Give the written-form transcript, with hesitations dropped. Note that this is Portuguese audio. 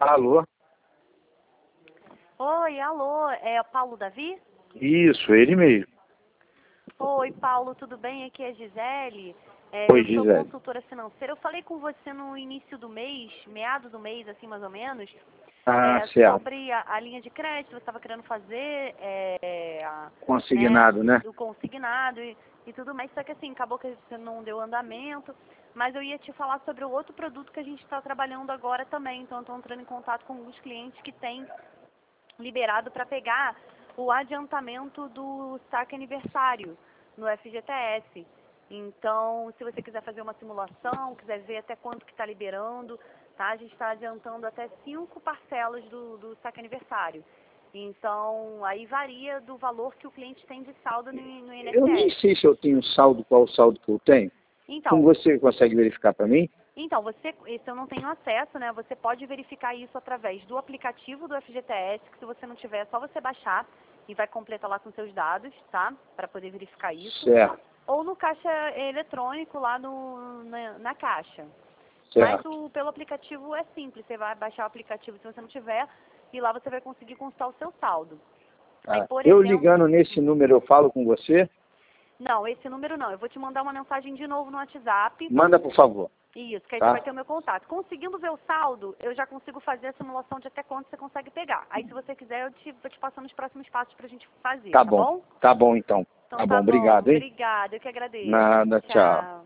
Alô? Oi, alô, é o Paulo Davi? Isso, ele mesmo. Oi, Paulo, tudo bem? Aqui é a Gisele. Oi, Eu sou Gisele. consultora financeira. Eu falei com você no início do mês, meados do mês, assim, mais ou menos, Certo. sobre a linha de crédito. Você estava querendo fazer Consignado, né? o consignado e tudo mais. Só que, assim, acabou que você não deu andamento. Mas eu ia te falar sobre o outro produto que a gente está trabalhando agora também. Então, eu estou entrando em contato com alguns clientes que têm liberado para pegar o adiantamento do saque aniversário no FGTS. Então, se você quiser fazer uma simulação, quiser ver até quanto que está liberando, tá? A gente está adiantando até 5 parcelas do saque aniversário. Então, aí varia do valor que o cliente tem de saldo no Eu nem INSS. sei se eu tenho saldo, qual o saldo que eu tenho. Como Então, você consegue verificar para mim? esse eu não tenho acesso, né? Você pode verificar isso através do aplicativo do FGTS, que se você não tiver, é só você baixar e vai completar lá com seus dados, tá? Para poder verificar isso. Certo, Ou no caixa eletrônico lá na caixa. Mas certo. pelo aplicativo é simples, você vai baixar o aplicativo se você não tiver e lá você vai conseguir consultar o seu saldo. Aí, por Eu exemplo, ligando nesse número eu falo com você? não, esse número não, eu vou te mandar uma mensagem de novo no WhatsApp. Manda, por favor. Isso, que aí você vai Tá? ter o meu contato. Conseguindo ver o saldo, eu já consigo fazer a simulação de até quanto você consegue pegar. Aí, se você quiser, vou te passando os próximos passos pra gente fazer, Tá tá bom. bom? Tá bom, então. Então Tá tá bom, bom, obrigado, hein? obrigada, eu que agradeço. Nada, tchau. Tchau.